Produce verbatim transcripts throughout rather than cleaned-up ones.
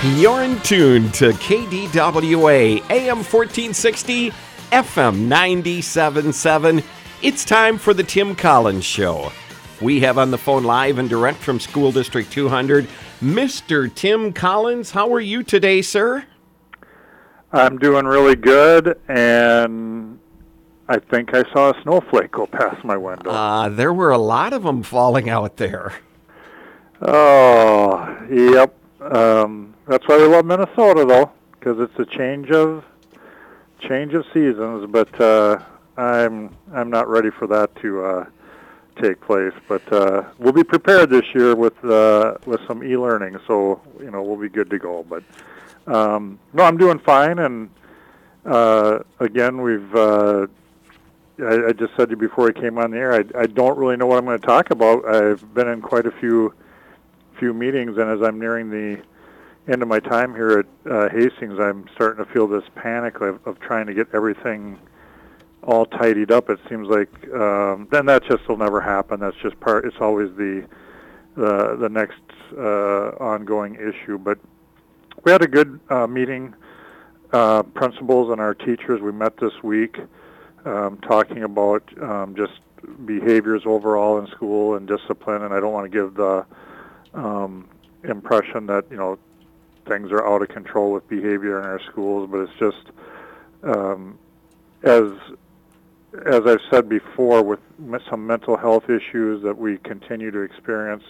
You're in tune to K D W A, A M fourteen sixty, F M ninety-seven point seven. It's time for the Tim Collins Show. We have on the phone live and direct from School District two hundred, Mister Tim Collins. How are you today, sir? I'm doing really good, and I think I saw a snowflake go past my window. Uh, there were a lot of them falling out there. Oh, yep. Um, that's why we love Minnesota, though, because it's a change of change of seasons. But uh, I'm I'm not ready for that to uh, take place. But uh, we'll be prepared this year with uh, with some e-learning, so you know we'll be good to go. But um, no, I'm doing fine, and uh, again, we've. Uh, I, I just said to you before I came on the air, I, I don't really know what I'm going to talk about. I've been in quite a few few meetings, and as I'm nearing the end of my time here at uh, Hastings, I'm starting to feel this panic of, of trying to get everything all tidied up. It seems like um, then that just will never happen. That's just part. It's always the the, the next uh, ongoing issue. But we had a good uh, meeting. Uh, principals and our teachers. We met this week. Um, talking about um, just behaviors overall in school and discipline, and I don't want to give the um, impression that you know things are out of control with behavior in our schools, but it's just um, as as I've said before, with some mental health issues that we continue to experience,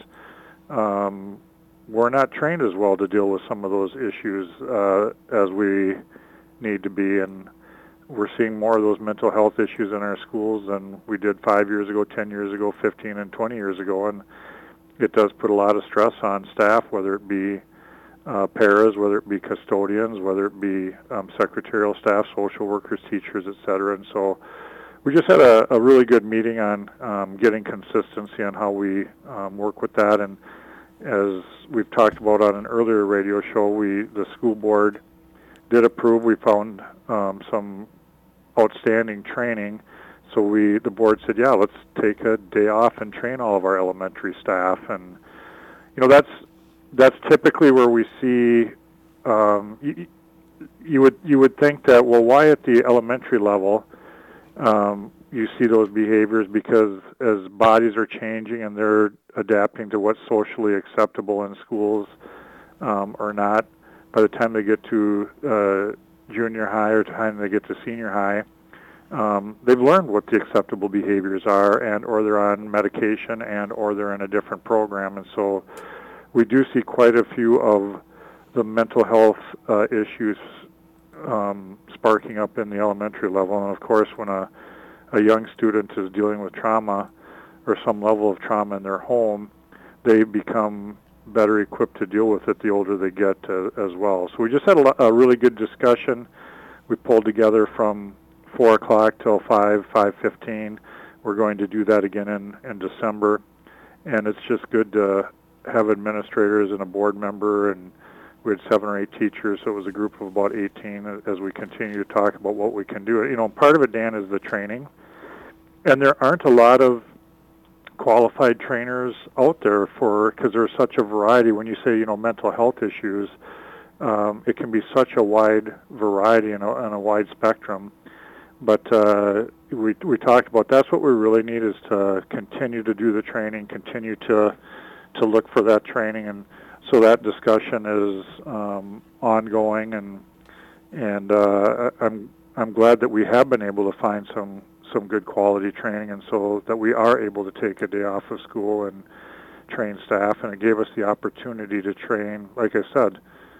um, we're not trained as well to deal with some of those issues uh, as we need to be, and we're seeing more of those mental health issues in our schools than we did five years ago, ten years ago, fifteen and twenty years ago, and it does put a lot of stress on staff, whether it be uh, paras, whether it be custodians, whether it be um, secretarial staff, social workers, teachers, et cetera. And so we just had a, a really good meeting on um, getting consistency on how we um, work with that. And as we've talked about on an earlier radio show, we the school board did approve. We found um, some outstanding training, so we the board said, yeah, let's take a day off and train all of our elementary staff. And you know that's that's typically where we see um, you, you would you would think that, well, why at the elementary level um, you see those behaviors, because as bodies are changing and they're adapting to what's socially acceptable in schools um, or not, by the time they get to uh, junior high or time they get to senior high, um, they've learned what the acceptable behaviors are, and or they're on medication, and or they're in a different program. And so we do see quite a few of the mental health uh, issues um, sparking up in the elementary level. And of course, when a, a young student is dealing with trauma or some level of trauma in their home, they become better equipped to deal with it the older they get uh, as well. So we just had a, a really good discussion. We pulled together from four o'clock till five, five fifteen. We're going to do that again in, in December. And it's just good to have administrators and a board member, and we had seven or eight teachers, so it was a group of about eighteen as we continue to talk about what we can do. You know, part of it, Dan, is the training. And there aren't a lot of qualified trainers out there for, because there's such a variety. When you say, you know, mental health issues, um, it can be such a wide variety and a, and a wide spectrum. But uh, we we talked about that's what we really need, is to continue to do the training, continue to to look for that training, and so that discussion is um, ongoing. And and uh, I'm I'm glad that we have been able to find some. some good quality training, and so that we are able to take a day off of school and train staff, and it gave us the opportunity to train, like I said,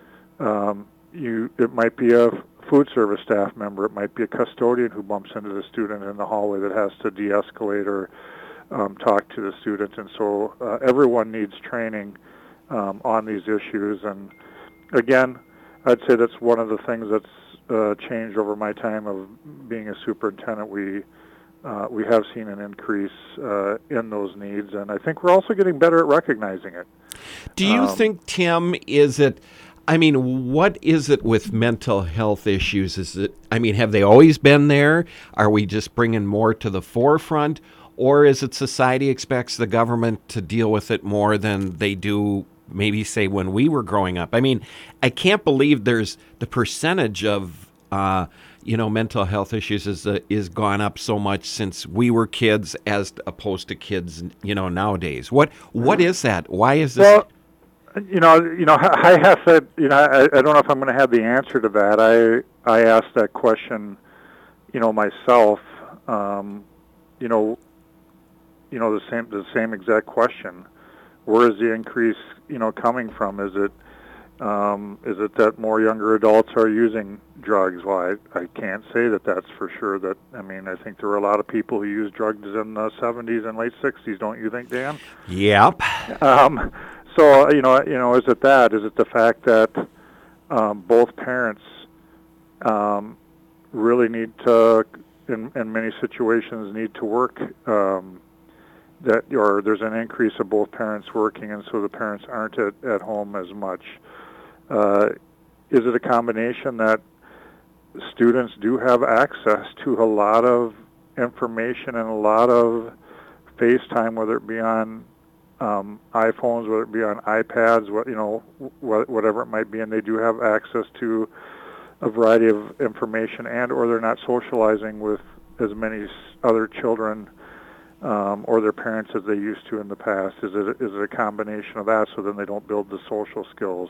um, you it might be a food service staff member, it might be a custodian who bumps into the student in the hallway that has to de-escalate or um, talk to the student, and so uh, everyone needs training um, on these issues. And again, I'd say that's one of the things that's uh, changed over my time of being a superintendent. We Uh, we have seen an increase uh, in those needs, and I think we're also getting better at recognizing it. Do you um, think, Tim, is it, I mean, what is it with mental health issues? Is it, I mean, have they always been there? Are we just bringing more to the forefront? Or is it society expects the government to deal with it more than they do maybe say when we were growing up. I mean, I can't believe there's the percentage of uh, you know mental health issues is uh, is gone up so much since we were kids as opposed to kids you know nowadays. What what is that? Why is this? Well, you know, you know, I have said, you know, I, I don't know if I'm going to have the answer to that. I I asked that question, you know, myself. Um, you know, you know the same the same exact question. Where is the increase, you know, coming from? Is it um, is it that more younger adults are using drugs? Well, I, I can't say that that's for sure. That I mean, I think there were a lot of people who used drugs in the seventies and late sixties. Don't you think, Dan? Yep. Um, so you know, you know, is it that? Is it the fact that um, both parents um, really need to, in, in many situations, need to work? Um, that or there's an increase of both parents working, and so the parents aren't at, at home as much. Uh, is it a combination that students do have access to a lot of information and a lot of FaceTime, whether it be on um, iPhones, whether it be on iPads, what you know, wh- whatever it might be, and they do have access to a variety of information, and or they're not socializing with as many other children um, or their parents as they used to in the past. Is it is it a combination of that? So then they don't build the social skills.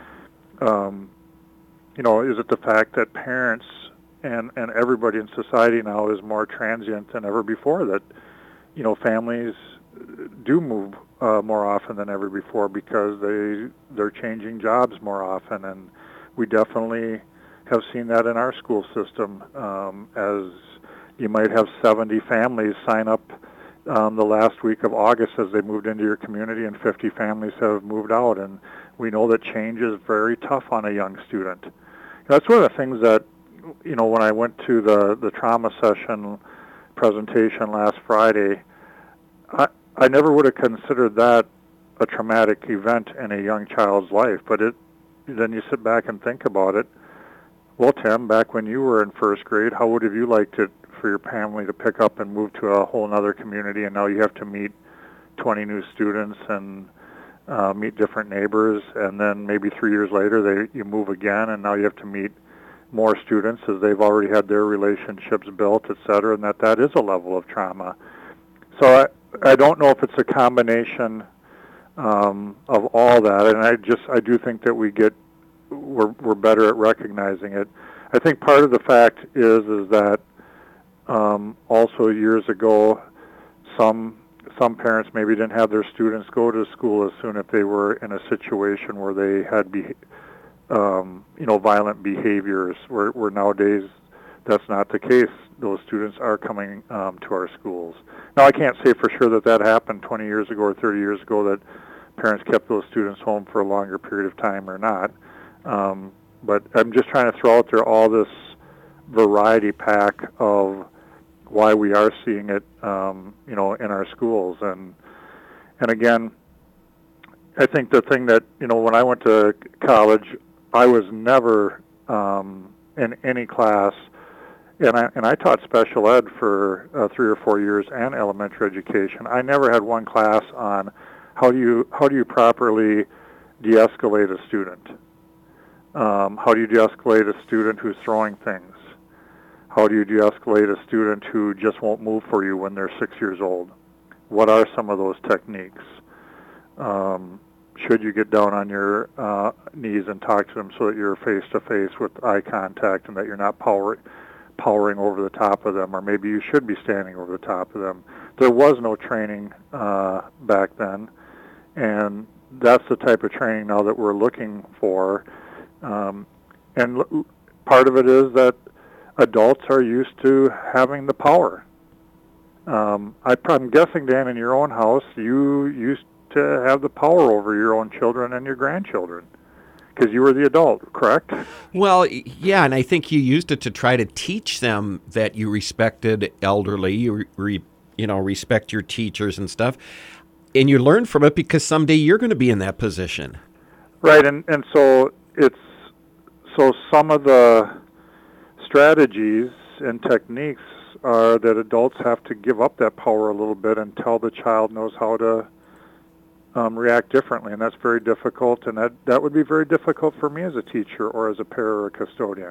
Um, you know, is it the fact that parents and and everybody in society now is more transient than ever before? That you know, families do move uh, more often than ever before because they they're changing jobs more often, and we definitely have seen that in our school system. Um, as you might have seventy families sign up um, the last week of August as they moved into your community, and fifty families have moved out, and we know that change is very tough on a young student. That's one of the things that, you know, when I went to the, the trauma session presentation last Friday, I, I never would have considered that a traumatic event in a young child's life. But it, then you sit back and think about it. Well, Tim, back when you were in first grade, how would have you liked it for your family to pick up and move to a whole other community, and now you have to meet twenty new students and uh, meet different neighbors, and then maybe three years later they you move again, and now you have to meet more students as they've already had their relationships built, et cetera, and that that is a level of trauma. So I, I don't know if it's a combination um, of all that, and I just I do think that we get we're we're better at recognizing it. I think part of the fact is is that um, also years ago, some some parents maybe didn't have their students go to school as soon if they were in a situation where they had be, um, you know violent behaviors. Where, where nowadays that's not the case. Those students are coming um, to our schools. Now I can't say for sure that that happened twenty years ago or thirty years ago, that parents kept those students home for a longer period of time or not. Um, but I'm just trying to throw out there all this variety pack of why we are seeing it, um, you know, in our schools. And and again, I think the thing that, you know, when I went to college, I was never um, in any class, and I, and I taught special ed for uh, three or four years and elementary education. I never had one class on how do you how do you properly de-escalate a student. Um, how do you de-escalate a student who's throwing things? How do you de-escalate a student who just won't move for you when they're six years old? What are some of those techniques? Um, should you get down on your uh, knees and talk to them so that you're face-to-face with eye contact and that you're not power, powering over the top of them, or maybe you should be standing over the top of them? There was no training uh, back then, and that's the type of training now that we're looking for. Um, and l- part of it is that adults are used to having the power. Um, I, I'm guessing, Dan, in your own house, you used to have the power over your own children and your grandchildren because you were the adult, correct? Well, yeah, and I think you used it to try to teach them that you respected elderly, you re, you know, respect your teachers and stuff, and you learn from it because someday you're going to be in that position. Right, and and so it's so some of the strategies and techniques are that adults have to give up that power a little bit until the child knows how to um, react differently, and that's very difficult, and that, that would be very difficult for me as a teacher or as a para or a custodian.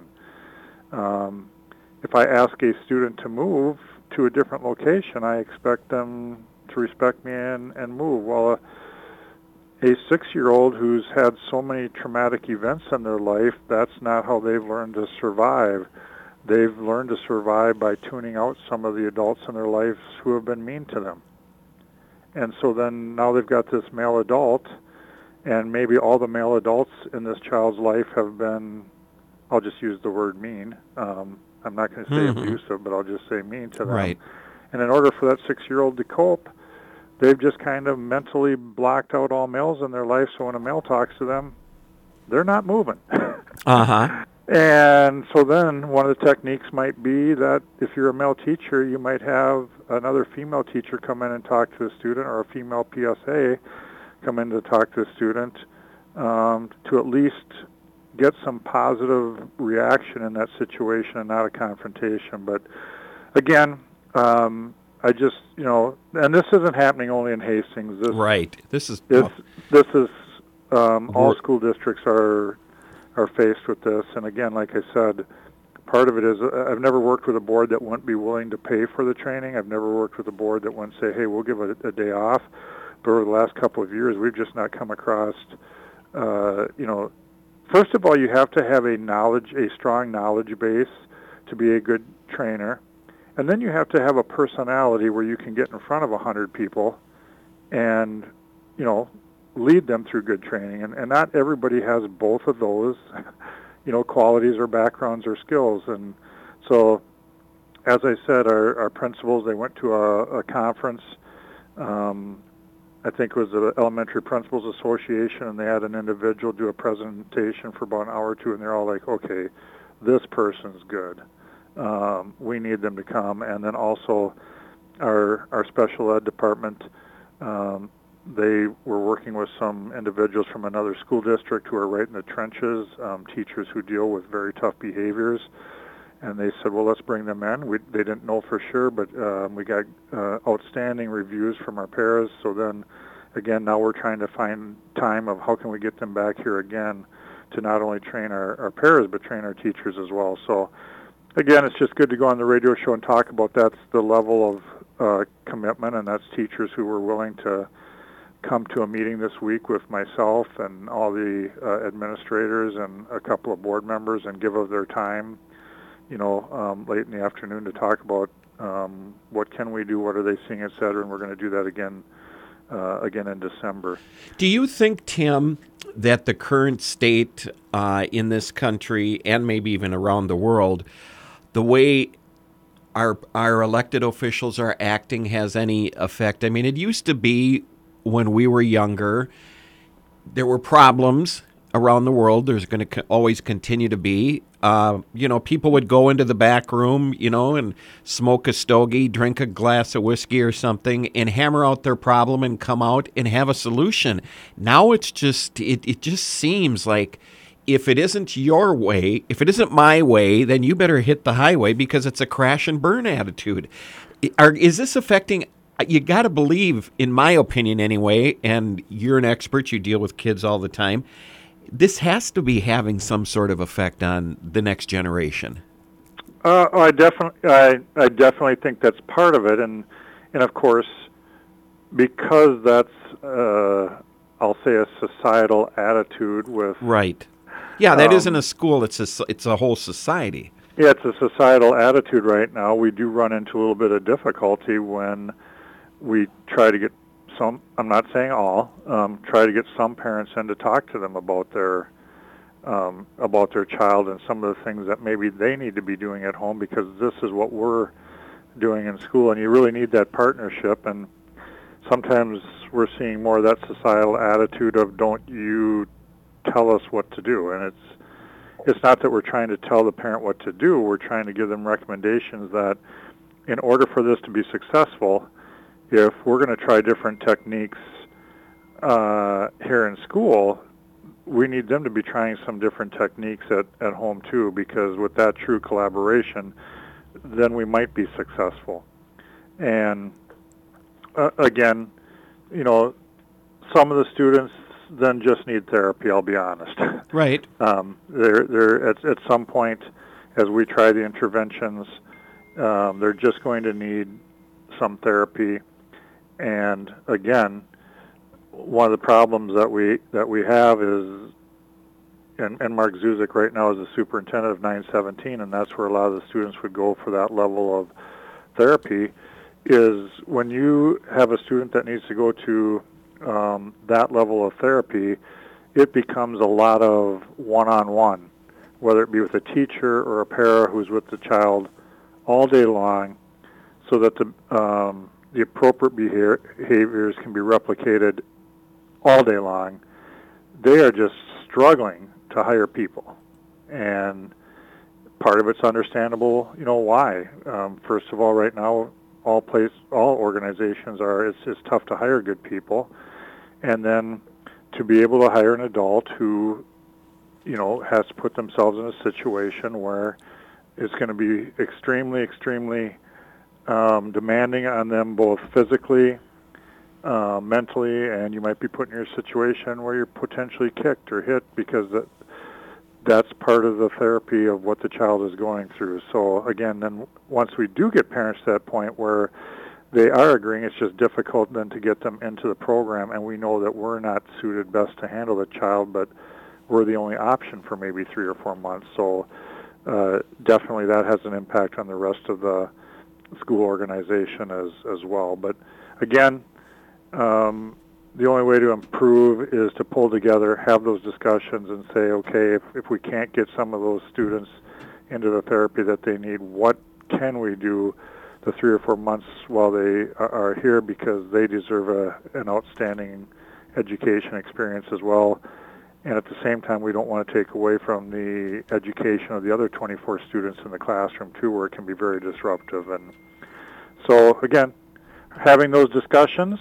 Um, if I ask a student to move to a different location, I expect them to respect me and, and move. Well, a, a six-year-old who's had so many traumatic events in their life, that's not how they've learned to survive. They've learned to survive by tuning out some of the adults in their lives who have been mean to them. And so then now they've got this male adult, and maybe all the male adults in this child's life have been, I'll just use the word mean. Um, I'm not going to say mm-hmm. abusive, but I'll just say mean to them. Right. And in order for that six-year-old to cope, they've just kind of mentally blocked out all males in their life, so when a male talks to them, they're not moving. Uh-huh. And so then one of the techniques might be that if you're a male teacher, you might have another female teacher come in and talk to the student, or a female P S A come in to talk to the student, um, to at least get some positive reaction in that situation and not a confrontation. But again, um, I just, you know, and this isn't happening only in Hastings. This, right. This is this, this is um, all school districts are are faced with this. And again, like I said, part of it is uh, I've never worked with a board that wouldn't be willing to pay for the training. I've never worked with a board that wouldn't say, hey, we'll give a, a day off. But over the last couple of years, we've just not come across, uh, you know, first of all, you have to have a knowledge, a strong knowledge base to be a good trainer. And then you have to have a personality where you can get in front of a hundred people and, you know, lead them through good training. And, and not everybody has both of those, you know, qualities or backgrounds or skills. And so, as I said, our, our principals, they went to a, a conference, um, I think it was the Elementary Principals Association, and they had an individual do a presentation for about an hour or two, and they're all like, okay, this person's good. Um, we need them to come. And then also our, our special ed department, um, they were working with some individuals from another school district who are right in the trenches, um, teachers who deal with very tough behaviors. And they said, well, let's bring them in. We, they didn't know for sure, but um, we got uh, outstanding reviews from our paras. So then, again, now we're trying to find time of how can we get them back here again to not only train our, our paras, but train our teachers as well. So, again, it's just good to go on the radio show and talk about that's the level of uh, commitment, and that's teachers who were willing to come to a meeting this week with myself and all the uh, administrators and a couple of board members and give of their time, you know, um, late in the afternoon to talk about um, what can we do, what are they seeing, et cetera, and we're going to do that again uh, again in December. Do you think, Tim, that the current state uh, in this country and maybe even around the world, the way our our elected officials are acting has any effect? I mean, it used to be when we were younger, there were problems around the world. There's going to co- always continue to be. Uh, you know, people would go into the back room, you know, and smoke a stogie, drink a glass of whiskey or something, and hammer out their problem and come out and have a solution. Now it's just, it, it just seems like if it isn't your way, if it isn't my way, then you better hit the highway because it's a crash and burn attitude. Are, is this affecting... You got to believe, in my opinion anyway, and you're an expert, you deal with kids all the time, this has to be having some sort of effect on the next generation. Uh, I definitely, I, I definitely think that's part of it, and and of course, because that's, uh, I'll say, a societal attitude with right. Yeah, that um, isn't a school; it's a it's a whole society. Yeah, it's a societal attitude right now. We do run into a little bit of difficulty when we try to get some, I'm not saying all, um, try to get some parents in to talk to them about their um, about their child and some of the things that maybe they need to be doing at home because this is what we're doing in school, and you really need that partnership. And sometimes we're seeing more of that societal attitude of don't you tell us what to do. And it's it's not that we're trying to tell the parent what to do. We're trying to give them recommendations that in order for this to be successful, if we're going to try different techniques uh, here in school, we need them to be trying some different techniques at, at home too, because with that true collaboration, then we might be successful. And uh, again, you know, some of the students then just need therapy, I'll be honest. Right. Um, they're, they're at, at some point, as we try the interventions, um, they're just going to need some therapy. And again, one of the problems that we that we have is, and, and Mark Zuzik right now is the superintendent of nine seventeen, and that's where a lot of the students would go for that level of therapy, is when you have a student that needs to go to um, that level of therapy, it becomes a lot of one-on-one, whether it be with a teacher or a para who's with the child all day long, so that the um, the appropriate behavior, behaviors can be replicated all day long. They are just struggling to hire people, and part of it's understandable. You know why? Um, first of all, right now, all place, all organizations are. It's it's tough to hire good people, and then to be able to hire an adult who, you know, has to put themselves in a situation where it's going to be extremely, extremely um, demanding on them, both physically, uh, mentally, and you might be put in your situation where you're potentially kicked or hit, because that that's part of the therapy of what the child is going through. So again, then once we do get parents to that point where they are agreeing, it's just difficult then to get them into the program, and we know that we're not suited best to handle the child, but we're the only option for maybe three or four months. So uh, definitely that has an impact on the rest of the school organization as as well. But again, um, the only way to improve is to pull together, have those discussions, and say, okay, if, if we can't get some of those students into the therapy that they need, what can we do the three or four months while they are here, because they deserve a, an outstanding education experience as well. And at the same time, we don't want to take away from the education of the other twenty-four students in the classroom, too, where it can be very disruptive. And so, again, having those discussions,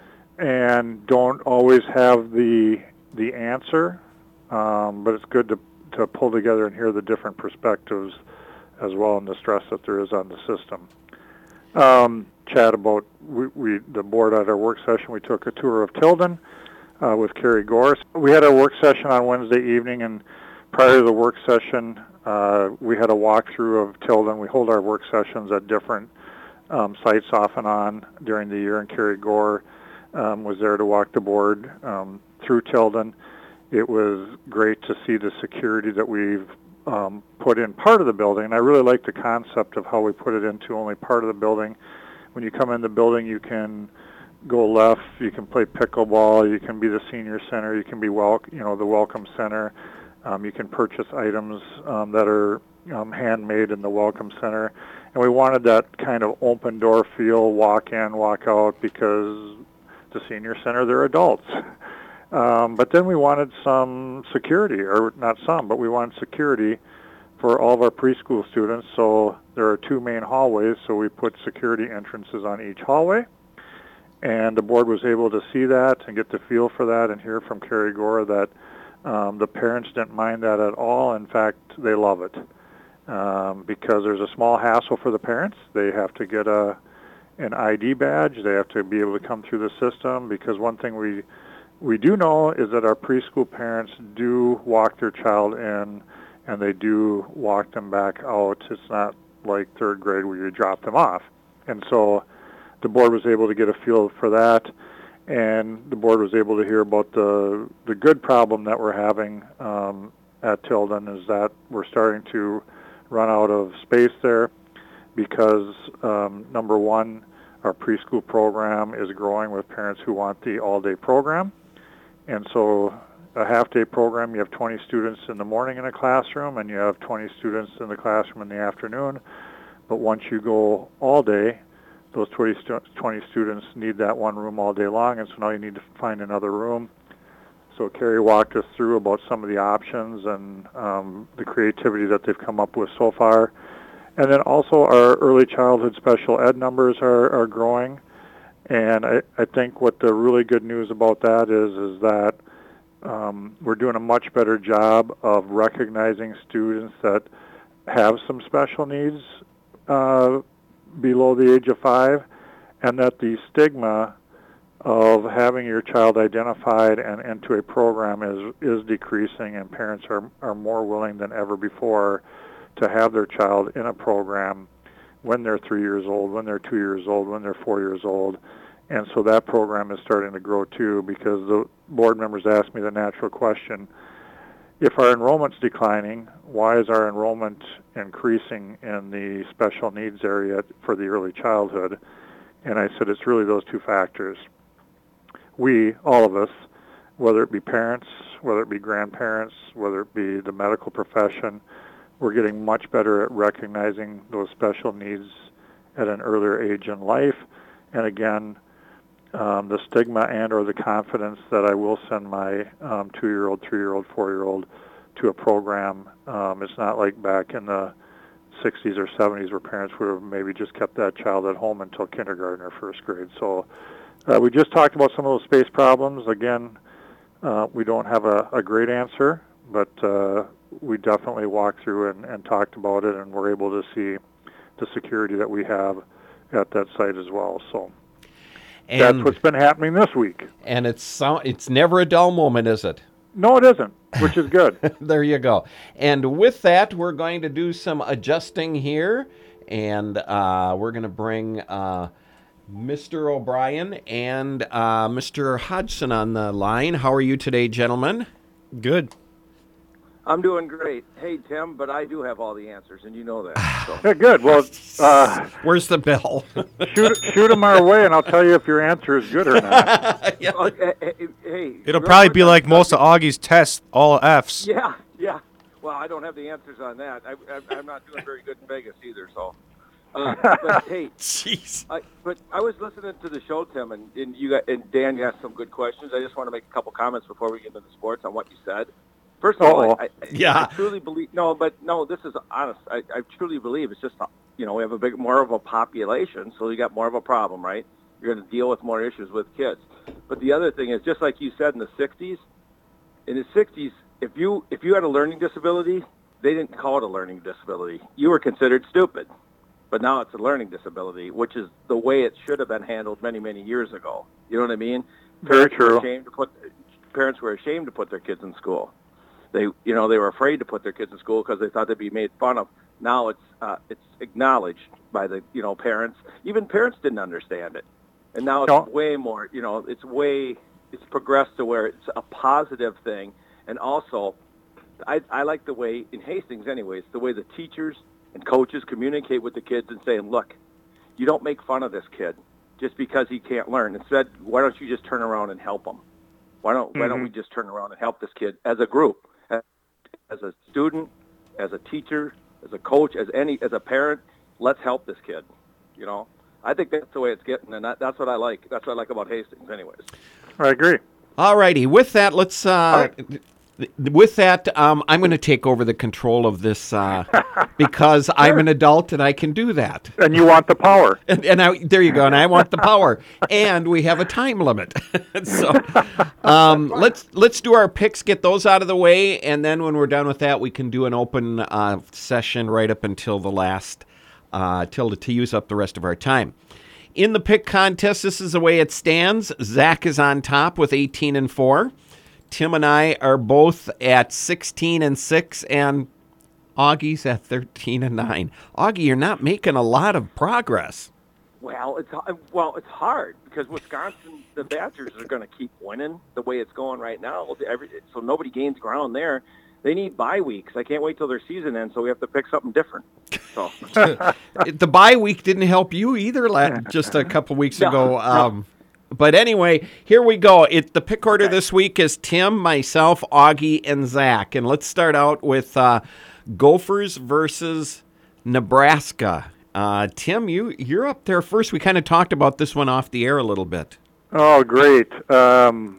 and don't always have the the answer, um, but it's good to, to pull together and hear the different perspectives as well, and the stress that there is on the system. Um, chat about, we, we the board at our work session, we took a tour of Tilden, Uh, with Carrie Gore. We had our work session on Wednesday evening, and prior to the work session, uh, we had a walkthrough of Tilden. We hold our work sessions at different um, sites off and on during the year, and Carrie Gore um, was there to walk the board um, through Tilden. It was great to see the security that we've um, put in part of the building, and I really like the concept of how we put it into only part of the building. When you come in the building, you can go left, you can play pickleball, you can be the senior center, you can be wel- you know, the welcome center, um, you can purchase items um, that are um, handmade in the welcome center. And we wanted that kind of open door feel, walk in, walk out, because the senior center, they're adults. Um, but then we wanted some security, or not some, but we wanted security for all of our preschool students. So there are two main hallways, so we put security entrances on each hallway. And the board was able to see that and get the feel for that, and hear from Carrie Gore that um, the parents didn't mind that at all. In fact, they love it, um, because there's a small hassle for the parents. They have to get a an I D badge. They have to be able to come through the system, because one thing we we do know is that our preschool parents do walk their child in, and they do walk them back out. It's not like third grade where you drop them off. And so the board was able to get a feel for that, and the board was able to hear about the the good problem that we're having um, at Tilden, is that we're starting to run out of space there, because um, number one, our preschool program is growing with parents who want the all-day program. And so a half-day program, you have twenty students in the morning in a classroom, and you have twenty students in the classroom in the afternoon. But once you go all day, those twenty, stu- twenty students need that one room all day long, and so now you need to find another room. So Carrie walked us through about some of the options and um, the creativity that they've come up with so far. And then also our early childhood special ed numbers are, are growing. And I, I think what the really good news about that is, is that um, we're doing a much better job of recognizing students that have some special needs uh, below the age of five, and that the stigma of having your child identified and into a program is is decreasing, and parents are are more willing than ever before to have their child in a program when they're three years old, when they're two years old, when they're four years old. And so that program is starting to grow too, because the board members asked me the natural question, if our enrollment's declining, why is our enrollment increasing in the special needs area for the early childhood? And I said it's really those two factors. We, all of us, whether it be parents, whether it be grandparents, whether it be the medical profession, we're getting much better at recognizing those special needs at an earlier age in life. And again, um, the stigma and or the confidence that I will send my um, two-year-old, three-year-old, four-year-old to a program. Um, it's not like back in the sixties or seventies where parents would have maybe just kept that child at home until kindergarten or first grade. So uh, we just talked about some of those space problems. Again, uh, we don't have a, a great answer, but uh, we definitely walked through and, and talked about it, and we're able to see the security that we have at that site as well. So and, that's what's been happening this week. And it's so, it's never a dull moment, is it? No, it isn't, which is good. There you go. And with that, we're going to do some adjusting here, and uh, we're going to bring uh, Mister O'Brien and uh, Mister Hodgson on the line. How are you today, gentlemen? Good. I'm doing great. Hey, Tim, but I do have all the answers, and you know that. So. Yeah, good. Well, uh, where's the bill? shoot, shoot them our way, and I'll tell you if your answer is good or not. Yeah. Oh, hey, hey, hey, It'll probably be like most of Augie's tests, all F's. Yeah, yeah. Well, I don't have the answers on that. I, I, I'm not doing very good in Vegas either, so. Uh, but, hey, jeez. I, but I was listening to the show, Tim, and, and you got, and Dan, you asked some good questions. I just want to make a couple comments before we get into the sports on what you said. First of all, I, I, yeah. I truly believe, no, but no, this is honest. I, I truly believe it's just, you know, we have a big, more of a population, so you got more of a problem, right? You're going to deal with more issues with kids. But the other thing is, just like you said in the sixties, in the sixties, if you if you had a learning disability, they didn't call it a learning disability. You were considered stupid. But now it's a learning disability, which is the way it should have been handled many, many years ago. You know what I mean? Very Parents true. Were ashamed to put, parents were ashamed to put their kids in school. They, you know, they were afraid to put their kids in school because they thought they'd be made fun of. Now it's uh, it's acknowledged by the, you know, parents. Even parents didn't understand it, and now it's no. way more. You know, it's way it's progressed to where it's a positive thing. And also, I I like the way in Hastings, anyways, the way the teachers and coaches communicate with the kids and saying, look, you don't make fun of this kid just because he can't learn. Instead, why don't you just turn around and help him? Why don't mm-hmm. why don't we just turn around and help this kid as a group? As a student, as a teacher, as a coach, as any, as a parent, let's help this kid. You know, I think that's the way it's getting, and that, that's what I like. That's what I like about Hastings, anyways. I agree. All righty. With that, let's. Uh, right. With that, um, I'm going to take over the control of this uh, because sure. I'm an adult and I can do that. And you want the power. And, and I, there you go. And I want the power. And we have a time limit. So um, let's let's do our picks, get those out of the way, and then when we're done with that, we can do an open uh, session right up until the last, uh, till to, to use up the rest of our time. In the pick contest, this is the way it stands. Zach is on top with eighteen and four. Tim and I are both at sixteen and six, and Augie's at thirteen and nine. Augie, you're not making a lot of progress. Well, it's well, it's hard because Wisconsin, the Badgers are going to keep winning the way it's going right now. Every, so nobody gains ground there. They need bye weeks. I can't wait till their season ends, so we have to pick something different. So the bye week didn't help you either. Just a couple weeks no, ago. No. Um, But anyway, here we go. It, the pick order okay. this week is Tim, myself, Augie, and Zach. And let's start out with uh, Gophers versus Nebraska. Uh, Tim, you, you're up there first. We kind of talked about this one off the air a little bit. Oh, great. Um,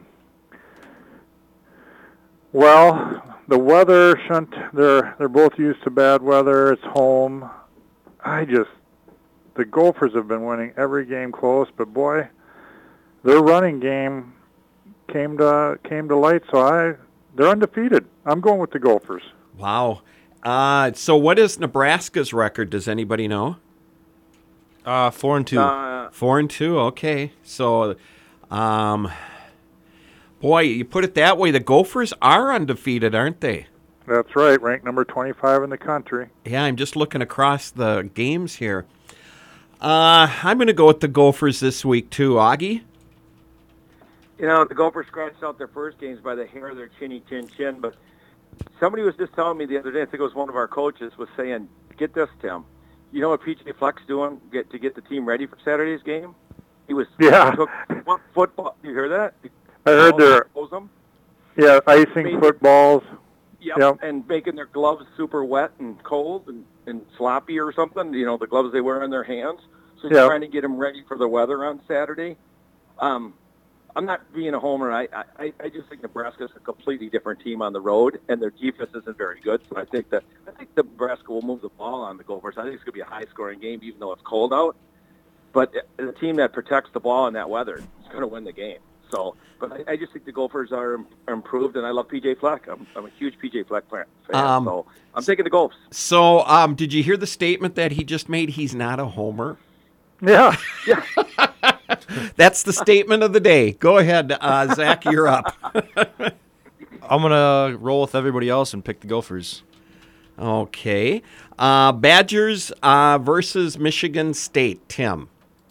well, the weather, shouldn't, they're, they're both used to bad weather. It's home. I just, the Gophers have been winning every game close, but boy, their running game came to came to light, so I they're undefeated. I'm going with the Gophers. Wow. Uh, so what is Nebraska's record? Does anybody know? Uh, four and two. Uh, four and two. Okay. So Um, boy, you put it that way, the Gophers are undefeated, aren't they? That's right, ranked number twenty-five in the country. Yeah, I'm just looking across the games here. Uh, I'm going to go with the Gophers this week, too. Augie? You know, the Gophers scratched out their first games by the hair of their chinny chin chin, but somebody was just telling me the other day, I think it was one of our coaches, was saying, get this, Tim. You know what P J Fleck's doing get, to get the team ready for Saturday's game? He was Yeah. He took one football. You hear that? I heard they're, them. yeah, icing Maybe. footballs. Yep. Yep. And making their gloves super wet and cold and, and sloppy or something, you know, the gloves they wear on their hands. So he's Yep. trying to get them ready for the weather on Saturday. Um, I'm not being a homer. I, I, I just think Nebraska's a completely different team on the road, and their defense isn't very good. So I think that I think Nebraska will move the ball on the Gophers. I think it's going to be a high-scoring game, even though it's cold out. But the team that protects the ball in that weather is going to win the game. So, but I, I just think the Gophers are, are improved, and I love P J Fleck. I'm, I'm a huge P J Fleck fan, Um, so I'm taking the Gophers. So, um, did you hear the statement that he just made? He's not a homer. Yeah. Yeah. That's the statement of the day. Go ahead, uh, Zach, you're up. I'm going to roll with everybody else and pick the Gophers. Okay. Uh, Badgers uh, versus Michigan State. Tim.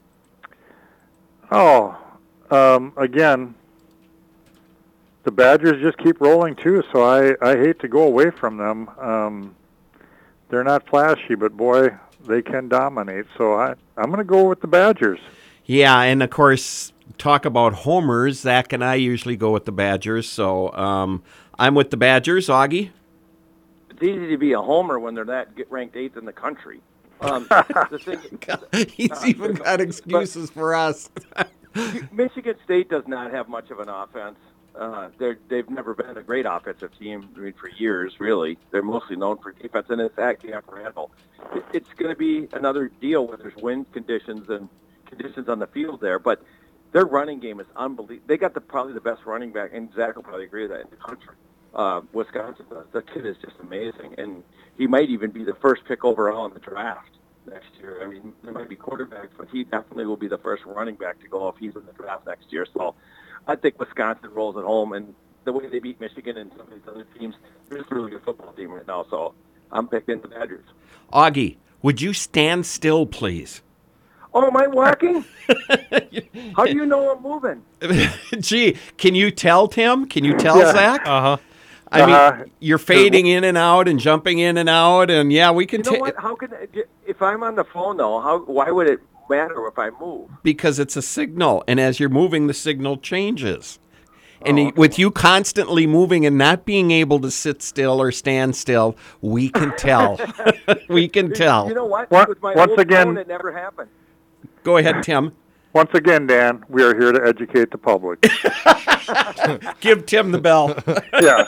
Oh, um, again, the Badgers just keep rolling too, so I, I hate to go away from them. Um, they're not flashy, but boy, they can dominate. So I, I'm going to go with the Badgers. Yeah, and of course, talk about homers. Zach and I usually go with the Badgers, so um, I'm with the Badgers. Augie? It's easy to be a homer when they're that get ranked eighth in the country. Um, the thing, He's uh, even got excuses for us. Michigan State does not have much of an offense. Uh, they're, they've never been a great offensive team I mean, for years, really. They're mostly known for defense, and it's actually apparentable. It, it's going to be another deal where there's wind conditions and conditions on the field there, but their running game is unbelievable. They got the probably the best running back, and Zach will probably agree with that, in the country. Uh, Wisconsin does. The kid is just amazing, and he might even be the first pick overall in the draft next year. I mean, there might be quarterbacks, but he definitely will be the first running back to go if he's in the draft next year. So I think Wisconsin rolls at home, and the way they beat Michigan and some of these other teams, they're just a really good football team right now. So I'm picking the Badgers. Augie, would you stand still, please? Oh, am I walking? How do you know I'm moving? Gee, can you tell, Tim? Can you tell, Yeah. Zach? Uh-huh. I Uh, mean, you're fading in and out and jumping in and out, and yeah, we can You know take what? How can if I'm on the phone though? How? Why would it matter if I move? because it's a signal, and as you're moving, the signal changes. And Oh, he- okay. with you constantly moving and not being able to sit still or stand still, we can tell. we can tell. You know what? What- With my once old again- phone, it never happened. Go ahead, Tim. Once again, Dan, we are here to educate the public. Give Tim the bell. Yeah.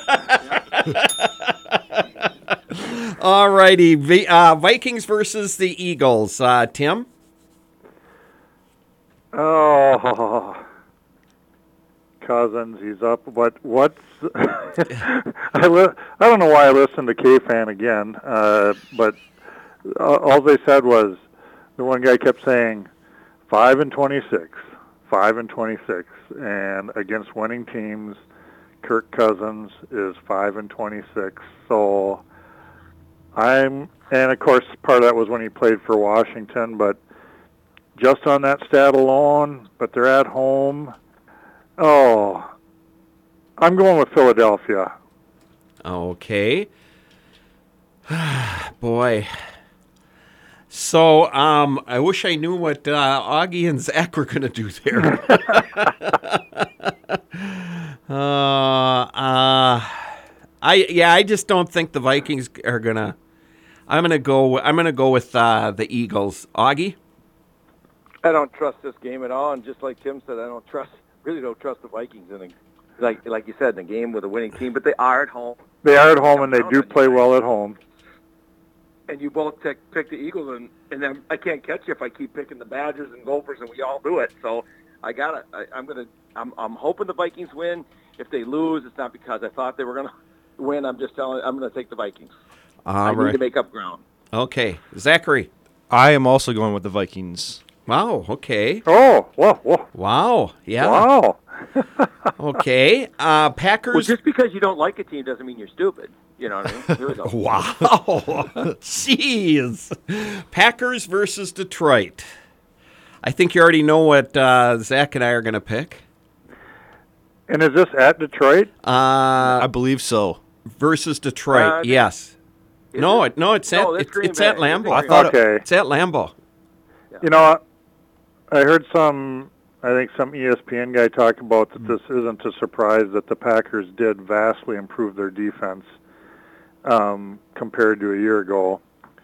All righty. V- uh, Vikings versus the Eagles. Uh, Tim? Oh, Cousins, he's up. But what's I li- I don't know why I listened to K-Fan again, uh, but uh, all they said was the one guy kept saying five and twenty-six, five and twenty-six, and against winning teams, Kirk Cousins is five and twenty-six. So I'm, and of course part of that was when he played for Washington, but just on that stat alone, but they're at home. Oh, I'm going with Philadelphia. Okay. Boy. So, um, I wish I knew what uh, Augie and Zach were going to do there. uh, uh, I yeah, I just don't think the Vikings are gonna. I'm gonna go. I'm gonna go with uh, the Eagles. Augie. I don't trust this game at all, and just like Tim said, I don't trust, really don't trust the Vikings in the, like like you said, in the game with a winning team. But they are at home, They are at home, and they do play well at home. and you both pick, pick the Eagles, and and then I can't catch you if I keep picking the Badgers and Gophers, and we all do it. So I gotta, I, I'm gonna, I'm I'm hoping the Vikings win. If they lose, it's not because I thought they were gonna win. I'm just telling, I'm gonna take the Vikings. All I right. need to make up ground. Okay, Zachary. I am also going with the Vikings. Wow, okay. Oh, whoa, whoa. Wow, yeah. Wow. Okay. Uh, Well, Packers. just because you don't like a team doesn't mean you're stupid. You know what I mean? Here we go. Wow. Jeez. Packers versus Detroit. I think you already know what uh, Zach and I are going to pick. And is this at Detroit? Uh, I believe so. versus Detroit, Uh, yes. Is No, it? it, no, it's at No, that's it's, Green it's at Bay. It's Lambeau. Green Bay. Okay. It's at Lambeau. You know, I heard some, I think some E S P N guy talk about that this isn't a surprise that the Packers did vastly improve their defense um, compared to a year ago.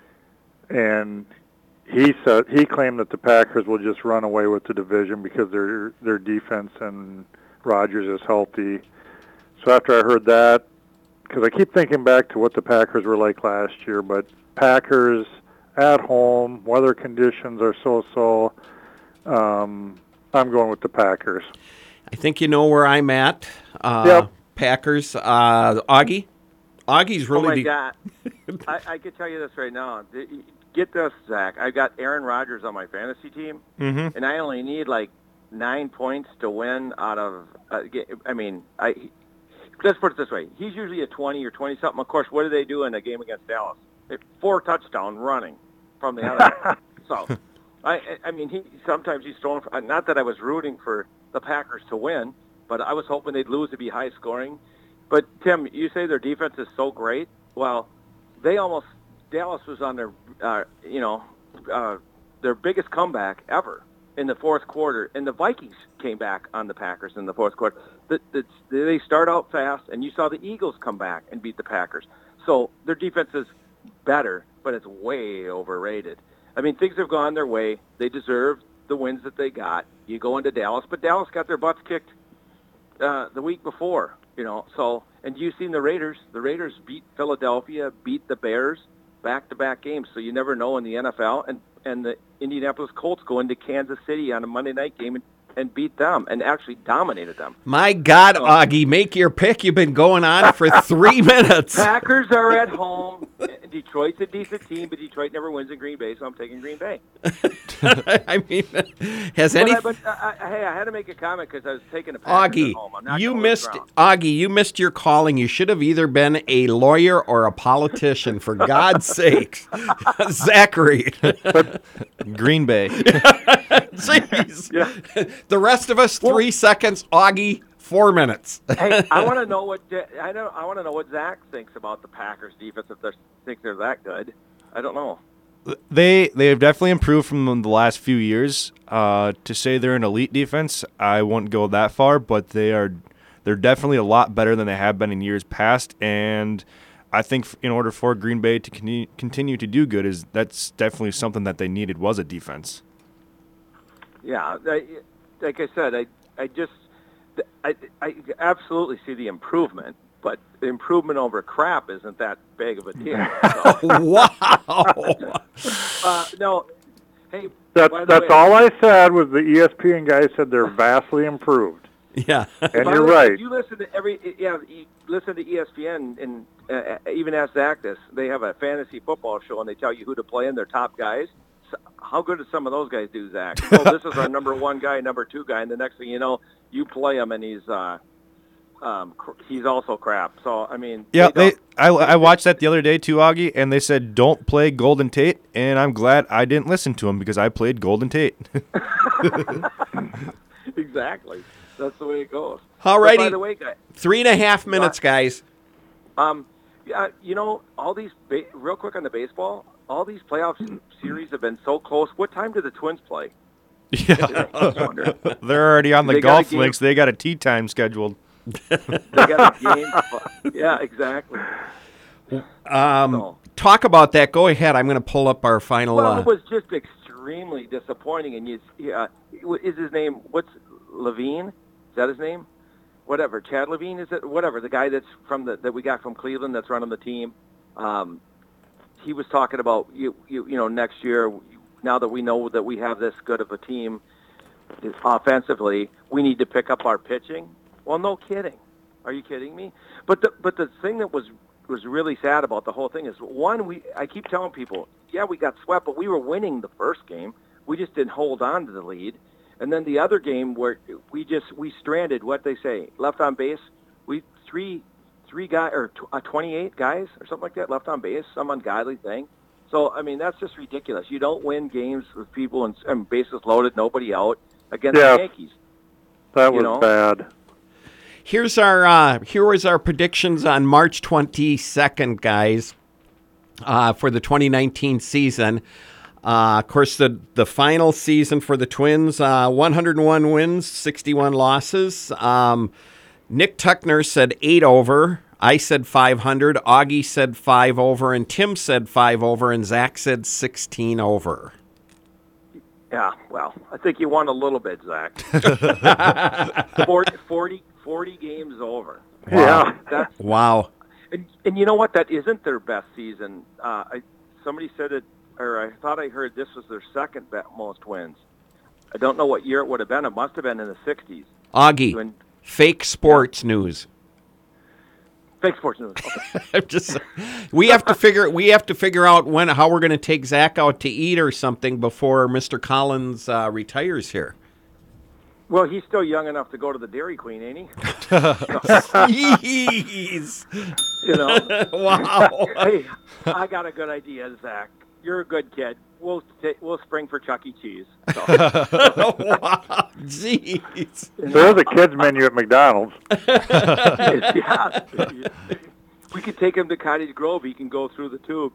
And he said he claimed that the Packers will just run away with the division because their their defense and Rodgers is healthy. So after I heard that, because I keep thinking back to what the Packers were like last year, but Packers at home, weather conditions are so-so. Um, I'm going with the Packers. I think you know where I'm at. Uh, Yep. Packers. Uh, Augie. Augie's really Oh my the- God! I, I can tell you this right now. Get this, Zach. I got Aaron Rodgers on my fantasy team, Mm-hmm. and I only need like nine points to win out of. Uh, get- I mean, I let's put it this way: he's usually a twenty or twenty something. Of course, what do they do in a game against Dallas? They four touchdown running from the other. So, I, I mean, he sometimes he's throwing. For, not that I was rooting for the Packers to win, but I was hoping they'd lose to be high scoring. But Tim, you say their defense is so great. Well, they almost Dallas was on their, uh, you know, uh, their biggest comeback ever in the fourth quarter, and the Vikings came back on the Packers in the fourth quarter. The, the, they start out fast, and you saw the Eagles come back and beat the Packers. So their defense is better, but it's way overrated. I mean, things have gone their way. They deserve the wins that they got. You go into Dallas, but Dallas got their butts kicked uh, the week before, you know. So, and you've seen the Raiders. The Raiders beat Philadelphia, beat the Bears, back-to-back games. So you never know in the N F L. And and the Indianapolis Colts go into Kansas City on a Monday night game and, and beat them and actually dominated them. My God, Augie, make your pick. You've been going on for three minutes. Packers are at home. Detroit's a decent team, but Detroit never wins in Green Bay, so I'm taking Green Bay. I mean, has But, any I, but I, I, hey, I had to make a comment because I was taking a Packers Augie, at home. I'm not you going to missed the ground. Augie, you missed your calling. You should have either been a lawyer or a politician, for God's sakes. Zachary. Green Bay. Jeez. Yeah. The rest of us, three seconds. Augie, four minutes. Hey, I want to know what I know. I want to know what Zach thinks about the Packers defense. If they think they're that good, I don't know. They they have definitely improved from the last few years. Uh, to say they're an elite defense, I won't go that far, but they are they're definitely a lot better than they have been in years past. And I think in order for Green Bay to con- continue to do good, is that's definitely something that they needed was a defense. Yeah, I, like I said, I I just I I absolutely see the improvement, but the improvement over crap isn't that big of a deal. So, Wow. uh, no, hey, That's by the that's way, all I said was the E S P N guy said they're vastly improved, Yeah. and by you're the way, right. if you listen to every yeah, you listen to E S P N and uh, even ask Zach this. They have a fantasy football show and they tell you who to play in their top guys. So how good do some of those guys do, Zach? Oh, this is our number one guy, number two guy, and the next thing you know, you play him and he's uh, um, cr- he's also crap. So I mean, Yeah, they. don't- I, I watched that the other day too, Augie, and they said don't play Golden Tate, and I'm glad I didn't listen to him because I played Golden Tate. exactly. That's the way it goes. All But righty. by the way, guys. Three and a half minutes, guys. Um, yeah, you know, all these ba- real quick on the baseball, all these playoff series have been so close. What time do the Twins play? Yeah, I was wondering. they're already on the They got a golf game- links. They got a tee time scheduled. They got a game. Yeah, exactly. Um, So- talk about that. Go ahead. I'm going to pull up our final. Well, Uh, it was just extremely disappointing. And you, uh, is his name? What's Levine? Is that his name? Whatever, Chad Levine is it? Whatever, the guy that's from the that we got from Cleveland that's running the team. Um, he was talking about you, you, you know, next year. Now that we know that we have this good of a team offensively, we need to pick up our pitching. Well, no kidding. Are you kidding me? But the but the thing that was was really sad about the whole thing is one. We I keep telling people, yeah, we got swept, but we were winning the first game. We just didn't hold on to the lead. And then the other game where we just we stranded, what they say, left on base. We three three guy or tw- uh, twenty-eight guys or something like that left on base, some ungodly thing. So I mean that's just ridiculous. You don't win games with people and, and bases loaded, nobody out against Yeah. the Yankees. That You was know? bad. Here's our uh, here was our predictions on March twenty-second, guys, uh, for the twenty nineteen season. Uh, of course, the the final season for the Twins, uh, one hundred one wins, sixty-one losses. Um, Nick Tuckner said eight over. I said five hundred. Augie said five over, and Tim said five over, and Zach said sixteen over. Yeah, well, I think you won a little bit, Zach. forty, forty, forty games over. Yeah. That's, Wow. and, and you know what? That isn't their best season. Uh, I, somebody said it, or I thought I heard this was their second be- most wins. I don't know what year it would have been. It must have been in the sixties. Augie, When, fake sports news. fake sports news. Okay. I'm just we have to figure we have to figure out when how we're going to take Zach out to eat or something before Mister Collins uh, retires here. Well, he's still young enough to go to the Dairy Queen, ain't he? Jeez. You know. Wow. Hey, I got a good idea, Zach. You're a good kid. We'll ta- we'll spring for Chuck E. Cheese. So. Wow. Jeez. There's a kids menu at McDonald's. Yeah. We could take him to Cottage Grove. He can go through the tubes.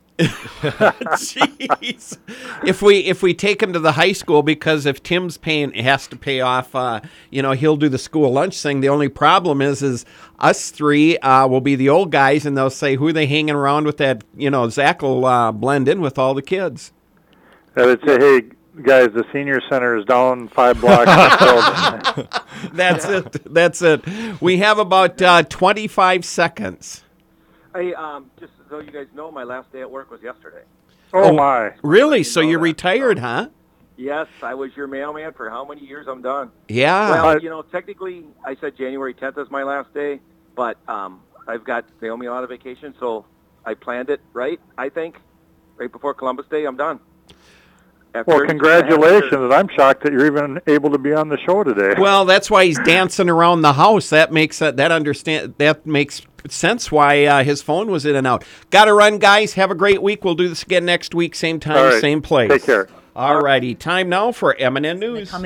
Jeez. If we if we take him to the high school, because if Tim's paying has to pay off, uh, you know, he'll do the school lunch thing. The only problem is, is us three uh, will be the old guys, and they'll say, "Who are they hanging around with?" That you know, Zach will uh, blend in with all the kids. I would say, hey, guys, the senior center is down five blocks. That's it. That's it. We have about uh, twenty-five seconds. Hey, um, just so you guys know, my last day at work was yesterday. Oh, my. Really? So know you're that. retired, huh? Yes, I was your mailman for how many years? I'm done. Yeah. Well, you know, technically, I said January tenth is my last day, but um, I've got they owe me a lot of vacation, so I planned it right. I think right before Columbus Day, I'm done. After Well, thirty-two and a half congratulations. years. And I'm shocked that you're even able to be on the show today. Well, that's why he's dancing around the house. That makes that that understand that makes sense why uh, his phone was in and out. Got to run, guys. Have a great week. We'll do this again next week, same time, All right. same place. Take care. All righty. Time now for M and N News.